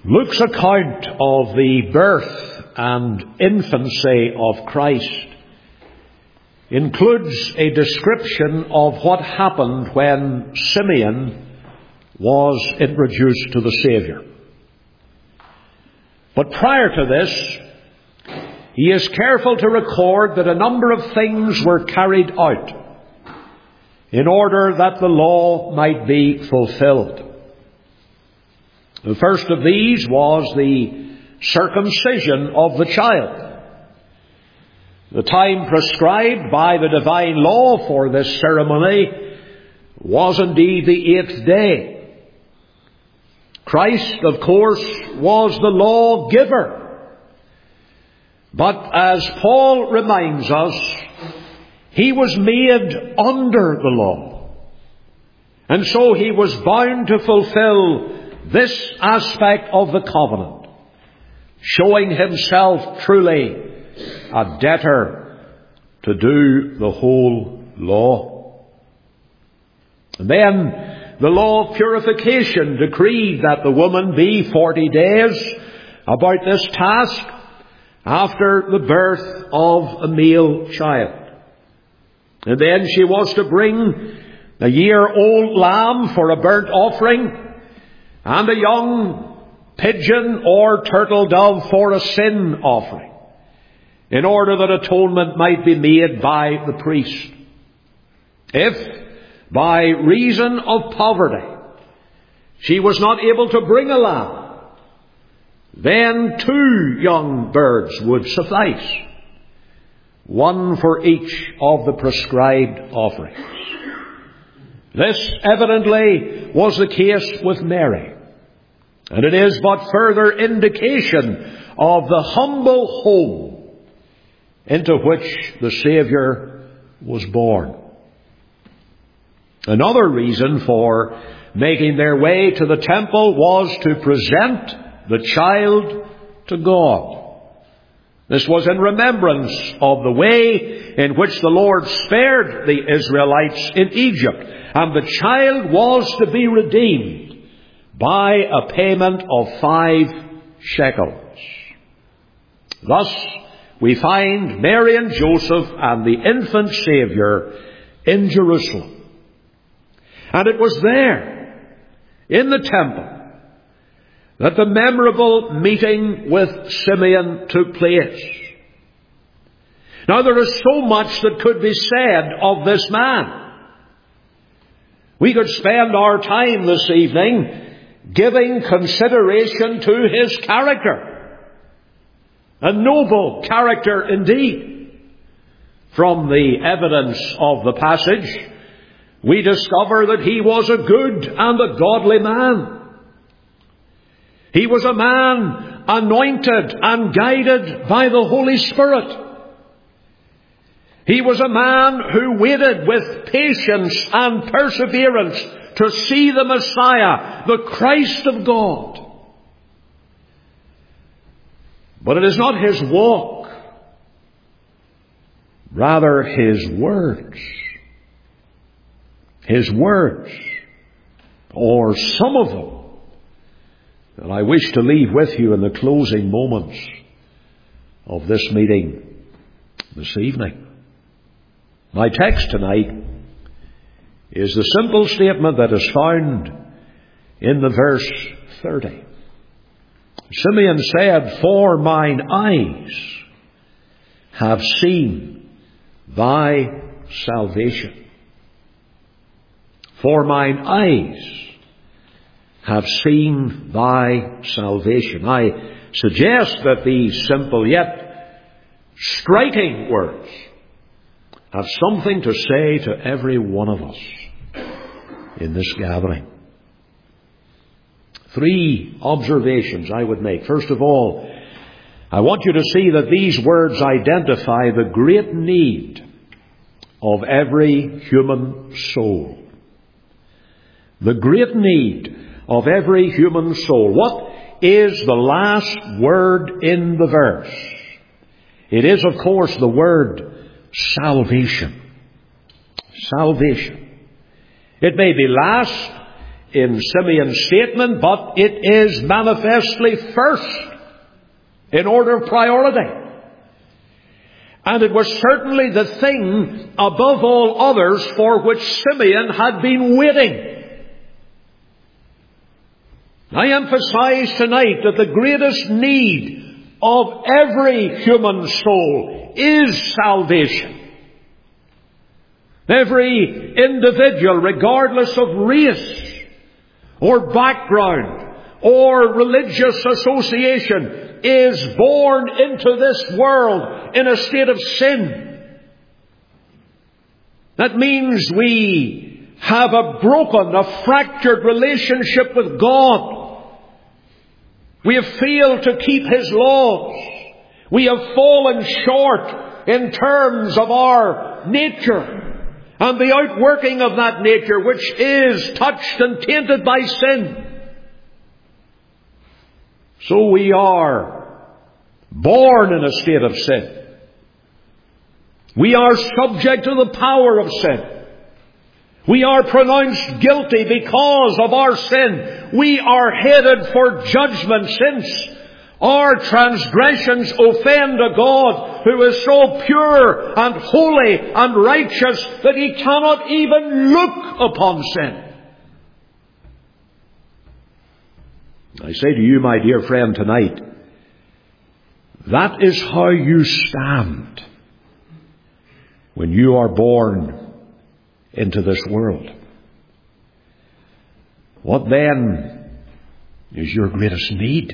Luke's account of the birth and infancy of Christ includes a description of what happened when Simeon was introduced to the Saviour. But prior to this, he is careful to record that a number of things were carried out in order that the law might be fulfilled. The first of these was the circumcision of the child. The time prescribed by the divine law for this ceremony was indeed the 8th day. Christ, of course, was the lawgiver. But as Paul reminds us, he was made under the law. And so he was bound to fulfill this aspect of the covenant, showing himself truly a debtor to do the whole law. And then the law of purification decreed that the woman be 40 days about this task after the birth of a male child. And then she was to bring a year-old lamb for a burnt offering, and a young pigeon or turtle dove for a sin offering, in order that atonement might be made by the priest. If, by reason of poverty, she was not able to bring a lamb, then 2 young birds would suffice, one for each of the prescribed offerings. This evidently was the case with Mary, and it is but further indication of the humble home into which the Saviour was born. Another reason for making their way to the temple was to present the child to God. This was in remembrance of the way in which the Lord spared the Israelites in Egypt, and the child was to be redeemed by a payment of 5 shekels. Thus, we find Mary and Joseph and the infant Saviour in Jerusalem. And it was there, in the temple, that the memorable meeting with Simeon took place. Now, there is so much that could be said of this man. We could spend our time this evening giving consideration to his character. A noble character indeed. From the evidence of the passage, we discover that he was a good and a godly man. He was a man anointed and guided by the Holy Spirit. He was a man who waited with patience and perseverance to see the Messiah, the Christ of God. But it is not his walk, rather his words. His words, or some of them, that I wish to leave with you in the closing moments of this meeting this evening. My text tonight is the simple statement that is found in the verse 30. Simeon said, "For mine eyes have seen thy salvation." For mine eyes have seen thy salvation. I suggest that these simple yet striking words have something to say to every one of us in this gathering. 3 observations I would make. First of all, I want you to see that these words identify the great need of every human soul. The great need of every human soul. What is the last word in the verse? It is, of course, the word salvation. Salvation. It may be last, in Simeon's statement, but it is manifestly first in order of priority. And it was certainly the thing above all others for which Simeon had been waiting. I emphasize tonight that the greatest need of every human soul is salvation. Every individual, regardless of race or background or religious association, is born into this world in a state of sin. That means we have a broken, a fractured relationship with God. We have failed to keep His laws. We have fallen short in terms of our nature and the outworking of that nature, which is touched and tainted by sin. So we are born in a state of sin. We are subject to the power of sin. We are pronounced guilty because of our sin. We are headed for judgment, since our transgressions offend a God who is so pure and holy and righteous that He cannot even look upon sin. I say to you, my dear friend, tonight, that is how you stand when you are born into this world. What then is your greatest need?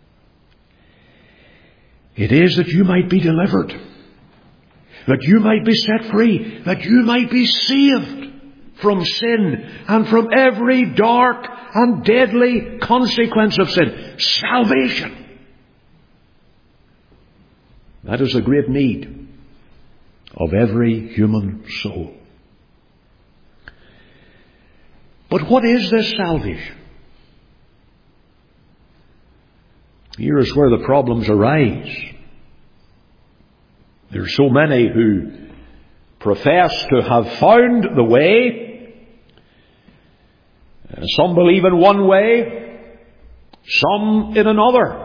It is that you might be delivered, that you might be set free, that you might be saved from sin and from every dark and deadly consequence of sin. Salvation. That is the great need of every human soul. But what is this salvation? Here is where the problems arise. There are so many who profess to have found the way. Some believe in one way, some in another.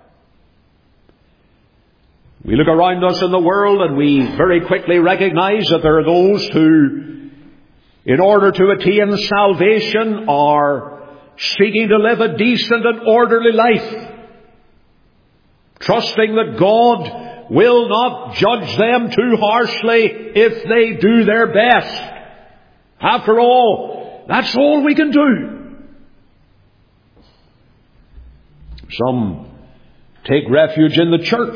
We look around us in the world and we very quickly recognize that there are those who, in order to attain salvation, are seeking to live a decent and orderly life, trusting that God will not judge them too harshly if they do their best. After all, that's all we can do. Some take refuge in the church.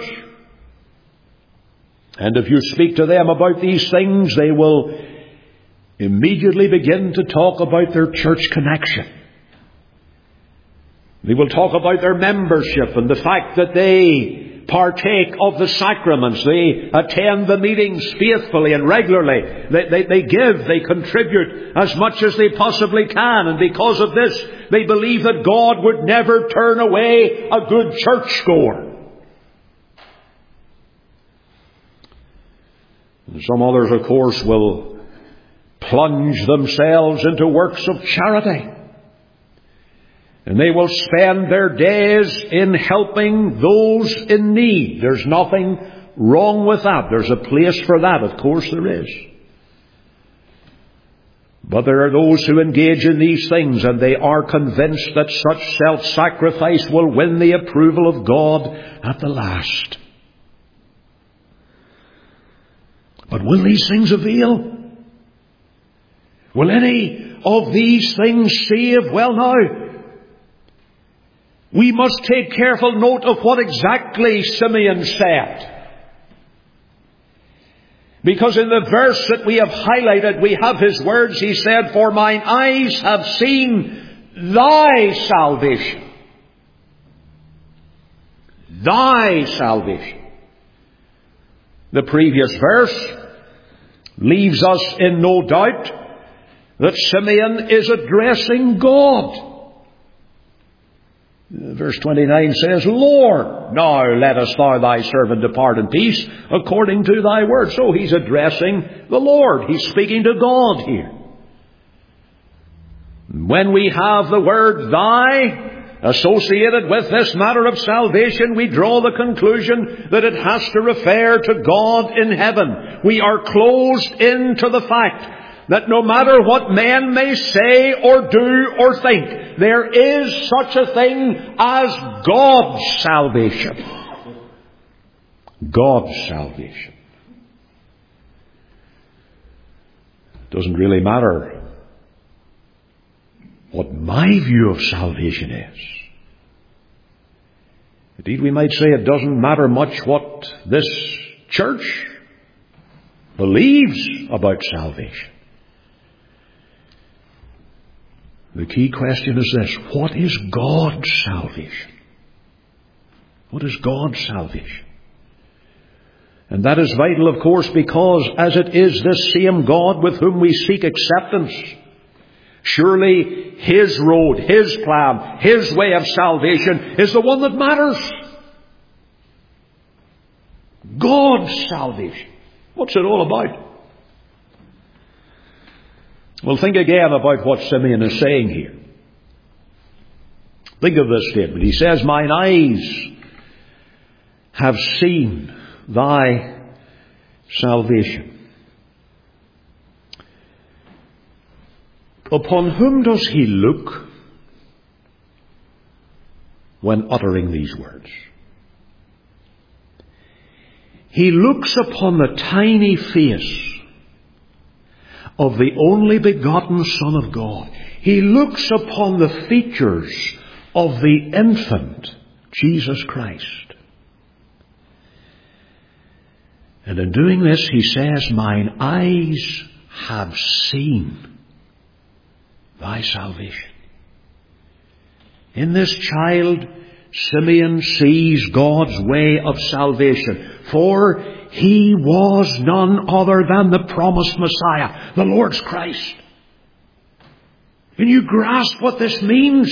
And if you speak to them about these things, they will immediately begin to talk about their church connection. They will talk about their membership and the fact that they partake of the sacraments. They attend the meetings faithfully and regularly. They give, they contribute as much as they possibly can. And because of this, they believe that God would never turn away a good churchgoer. And some others, of course, will plunge themselves into works of charity. And they will spend their days in helping those in need. There's nothing wrong with that. There's a place for that. Of course there is. But there are those who engage in these things and they are convinced that such self-sacrifice will win the approval of God at the last. But will these things avail? Will any of these things save? Well, now, we must take careful note of what exactly Simeon said. Because in the verse that we have highlighted, we have his words. He said, "For mine eyes have seen thy salvation." Thy salvation. The previous verse leaves us in no doubt that Simeon is addressing God. Verse 29 says, "Lord, now lettest thou thy servant depart in peace according to thy word." So he's addressing the Lord. He's speaking to God here. When we have the word thy associated with this matter of salvation, we draw the conclusion that it has to refer to God in heaven. We are closed into the fact that no matter what men may say or do or think, there is such a thing as God's salvation. God's salvation. It doesn't really matter what my view of salvation is. Indeed, we might say it doesn't matter much what this church believes about salvation. The key question is this: what is God's salvation? What is God's salvation? And that is vital, of course, because as it is this same God with whom we seek acceptance, surely His road, His plan, His way of salvation is the one that matters. God's salvation. What's it all about? Well, think again about what Simeon is saying here. Think of this statement. He says, mine eyes have seen thy salvation. Upon whom does he look when uttering these words? He looks upon the tiny face of the only begotten Son of God. He looks upon the features of the infant Jesus Christ. And in doing this, he says, mine eyes have seen thy salvation. In this child, Simeon sees God's way of salvation. For he was none other than the promised Messiah, the Lord's Christ. Can you grasp what this means?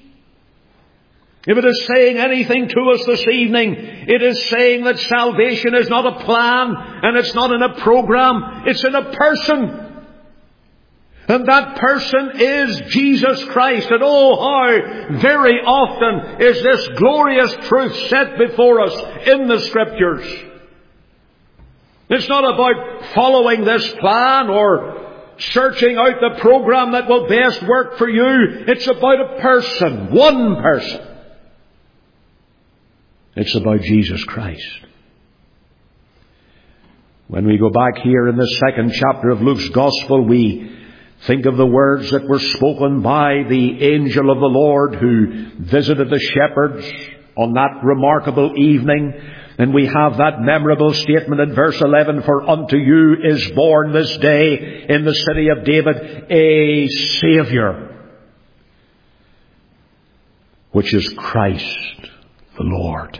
If it is saying anything to us this evening, it is saying that salvation is not a plan and it's not in a program. It's in a person. And that person is Jesus Christ. And oh, how very often is this glorious truth set before us in the Scriptures. It's not about following this plan or searching out the program that will best work for you. It's about a person, one person. It's about Jesus Christ. When we go back here in the second chapter of Luke's Gospel, we think of the words that were spoken by the angel of the Lord who visited the shepherds on that remarkable evening. And we have that memorable statement in verse 11, for unto you is born this day in the city of David a Saviour, which is Christ the Lord.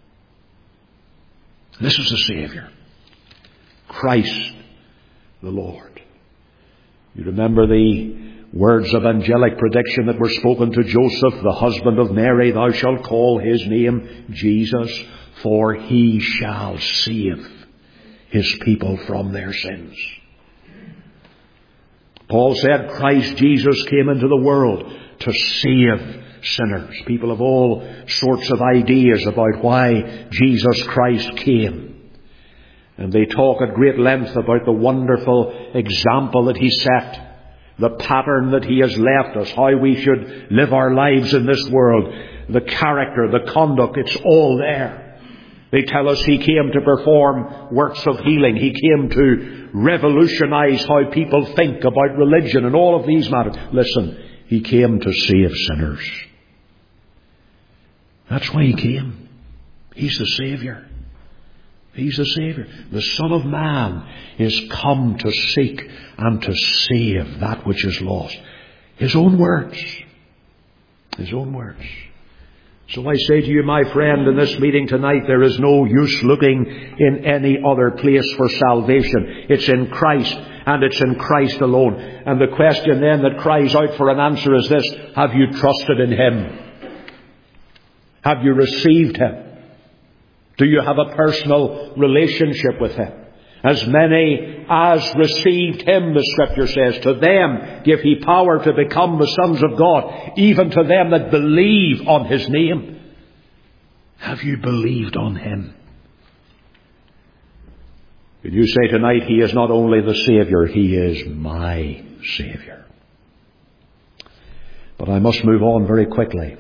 This is the Saviour, Christ the Lord. You remember the words of angelic prediction that were spoken to Joseph, the husband of Mary, thou shalt call his name Jesus, for he shall save his people from their sins. Paul said Christ Jesus came into the world to save sinners. People have all sorts of ideas about why Jesus Christ came. And they talk at great length about the wonderful example that he set, the pattern that he has left us, how we should live our lives in this world, the character, the conduct, it's all there. They tell us he came to perform works of healing. He came to revolutionize how people think about religion and all of these matters. Listen, he came to save sinners. That's why he came. He's the Saviour. He's the Saviour. The Son of Man is come to seek and to save that which is lost. His own words. His own words. So I say to you, my friend, in this meeting tonight, there is no use looking in any other place for salvation. It's in Christ, and it's in Christ alone. And the question then that cries out for an answer is this: have you trusted in Him? Have you received Him? Do you have a personal relationship with Him? As many as received him, the Scripture says, to them give he power to become the sons of God, even to them that believe on his name. Have you believed on him? Can you say tonight, he is not only the Saviour, he is my Saviour? But I must move on very quickly.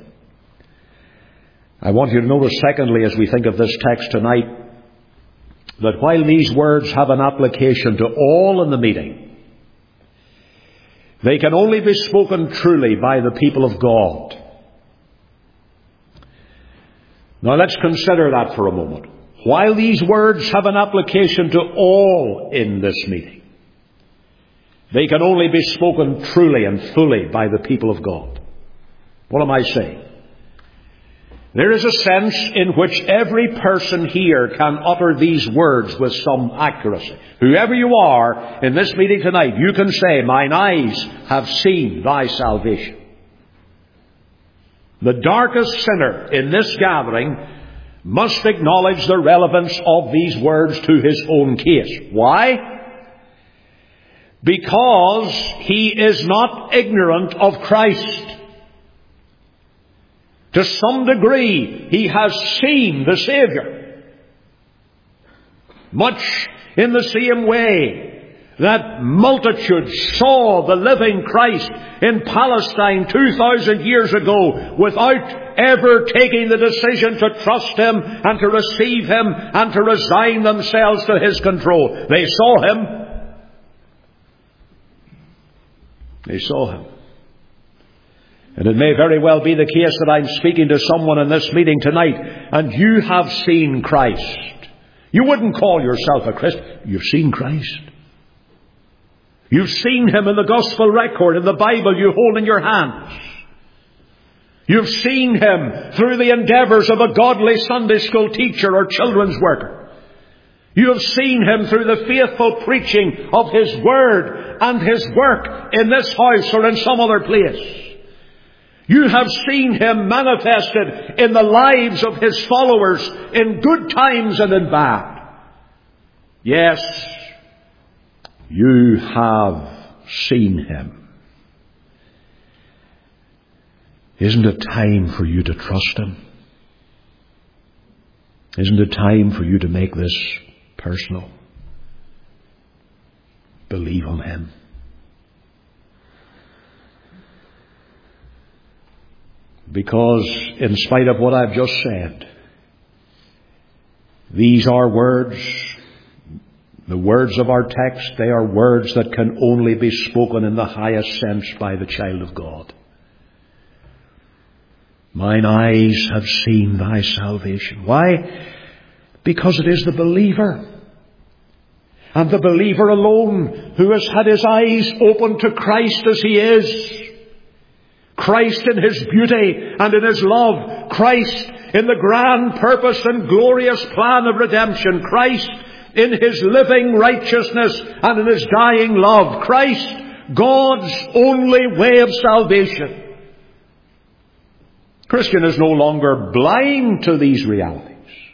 I want you to notice, secondly, as we think of this text tonight, that while these words have an application to all in the meeting, they can only be spoken truly by the people of God. Now let's consider that for a moment. While these words have an application to all in this meeting, they can only be spoken truly and fully by the people of God. What am I saying? There is a sense in which every person here can utter these words with some accuracy. Whoever you are in this meeting tonight, you can say, mine eyes have seen thy salvation. The darkest sinner in this gathering must acknowledge the relevance of these words to his own case. Why? Because he is not ignorant of Christ. To some degree, he has seen the Saviour. Much in the same way that multitudes saw the living Christ in Palestine 2,000 years ago without ever taking the decision to trust him and to receive him and to resign themselves to his control. They saw him. They saw him. And it may very well be the case that I'm speaking to someone in this meeting tonight, and you have seen Christ. You wouldn't call yourself a Christian. You've seen Christ. You've seen him in the gospel record, in the Bible you hold in your hands. You've seen him through the endeavours of a godly Sunday school teacher or children's worker. You have seen him through the faithful preaching of his word and his work in this house or in some other place. You have seen him manifested in the lives of his followers in good times and in bad. Yes, you have seen him. Isn't it time for you to trust him? Isn't it time for you to make this personal? Believe on him. Because in spite of what I've just said, these are words, the words of our text, they are words that can only be spoken in the highest sense by the child of God. Mine eyes have seen thy salvation. Why? Because it is the believer, and the believer alone, who has had his eyes opened to Christ as he is. Christ in his beauty and in his love. Christ in the grand purpose and glorious plan of redemption. Christ in his living righteousness and in his dying love. Christ, God's only way of salvation. Christian is no longer blind to these realities.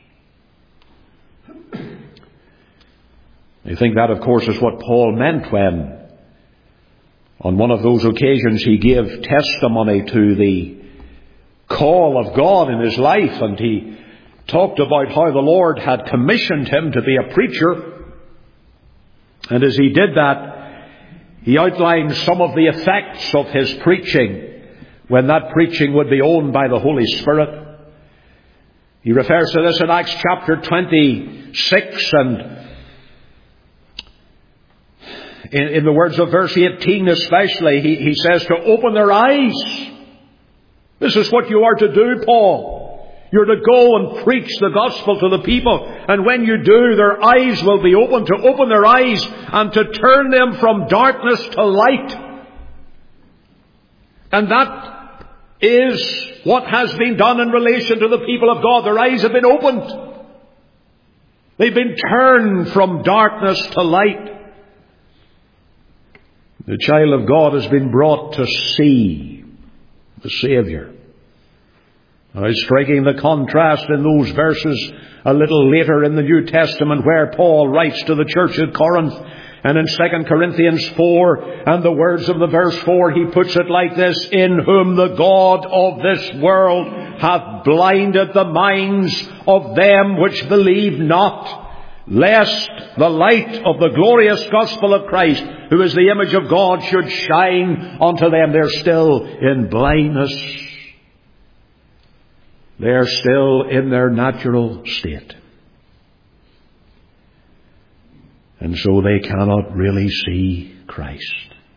I think that, of course, is what Paul meant when on one of those occasions he gave testimony to the call of God in his life, and he talked about how the Lord had commissioned him to be a preacher. And as he did that, he outlined some of the effects of his preaching when that preaching would be owned by the Holy Spirit. He refers to this in Acts chapter 26, and in the words of verse 18 especially, he says to open their eyes. This is what you are to do, Paul. You're to go and preach the gospel to the people. And when you do, their eyes will be open, to open their eyes and to turn them from darkness to light. And that is what has been done in relation to the people of God. Their eyes have been opened. They've been turned from darkness to light. The child of God has been brought to see the Saviour. Striking the contrast in those verses a little later in the New Testament where Paul writes to the church at Corinth, and in 2 Corinthians 4 and the words of the verse 4, he puts it like this: in whom the God of this world hath blinded the minds of them which believe not, lest the light of the glorious gospel of Christ, who is the image of God, should shine unto them. They're still in blindness. They're still in their natural state. And so they cannot really see Christ.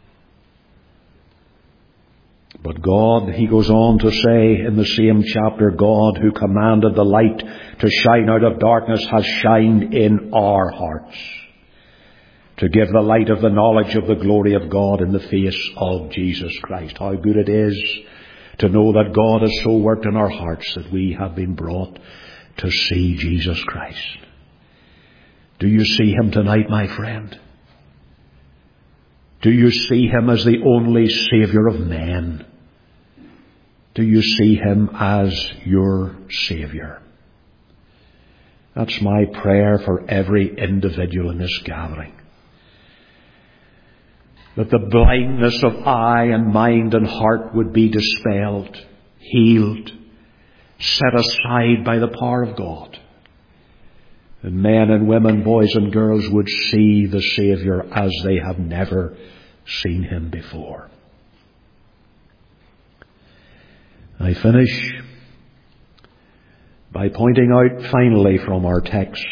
But God, he goes on to say in the same chapter, God who commanded the light to shine out of darkness has shined in our hearts to give the light of the knowledge of the glory of God in the face of Jesus Christ. How good it is to know that God has so worked in our hearts that we have been brought to see Jesus Christ. Do you see him tonight, my friend? Do you see him as the only Saviour of men? Do you see him as your Saviour? That's my prayer for every individual in this gathering. That the blindness of eye and mind and heart would be dispelled, healed, set aside by the power of God. And men and women, boys and girls would see the Saviour as they have never seen him before. I finish by pointing out finally from our text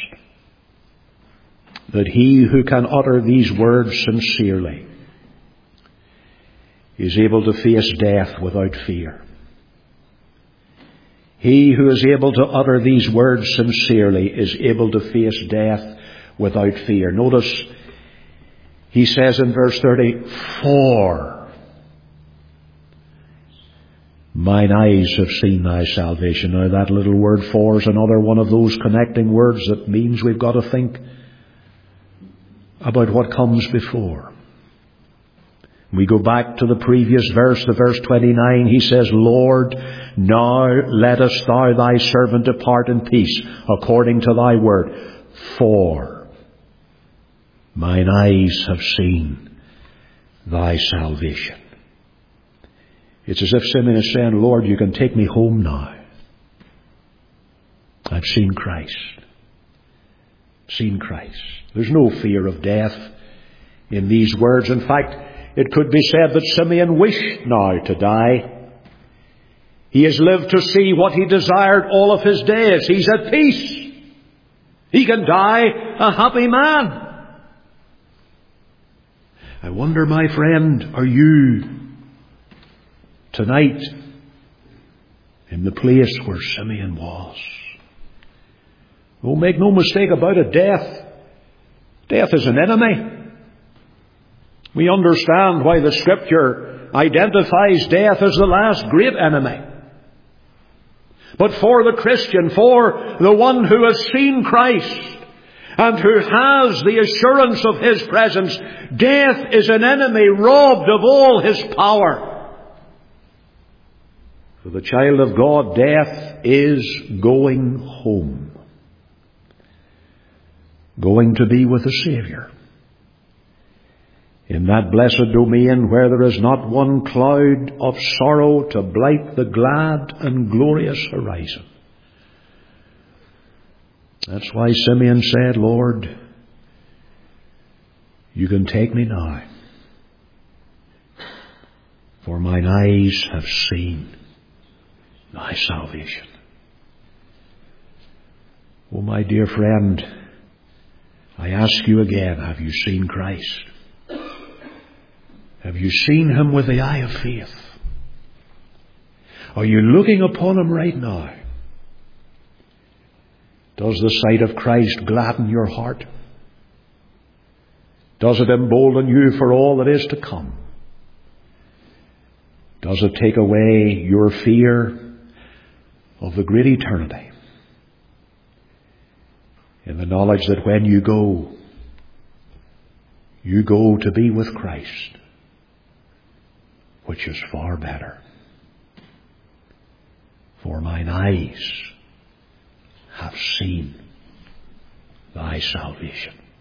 that he who can utter these words sincerely is able to face death without fear. He who is able to utter these words sincerely is able to face death without fear. Notice, he says in verse 30, for mine eyes have seen thy salvation. Now that little word for is another one of those connecting words that means we've got to think about what comes before. We go back to the previous verse, the verse 29. He says, Lord, now lettest thou thy servant depart in peace, according to thy word. For mine eyes have seen thy salvation. It's as if Simeon is saying, Lord, you can take me home now. I've seen Christ. Seen Christ. There's no fear of death in these words. In fact, it could be said that Simeon wished now to die. He has lived to see what he desired all of his days. He's at peace. He can die a happy man. I wonder, my friend, are you tonight in the place where Simeon was? Oh, make no mistake about it, death is an enemy. We understand why the Scripture identifies death as the last great enemy. But for the Christian, for the one who has seen Christ and who has the assurance of his presence, death is an enemy robbed of all his power. For the child of God, death is going home, going to be with the Saviour, in that blessed domain where there is not one cloud of sorrow to blight the glad and glorious horizon. That's why Simeon said, Lord, you can take me now, for mine eyes have seen thy salvation. Oh, my dear friend, I ask you again, have you seen Christ? Have you seen him with the eye of faith? Are you looking upon him right now? Does the sight of Christ gladden your heart? Does it embolden you for all that is to come? Does it take away your fear of the great eternity, in the knowledge that when you go to be with Christ, which is far better? For mine eyes have seen thy salvation.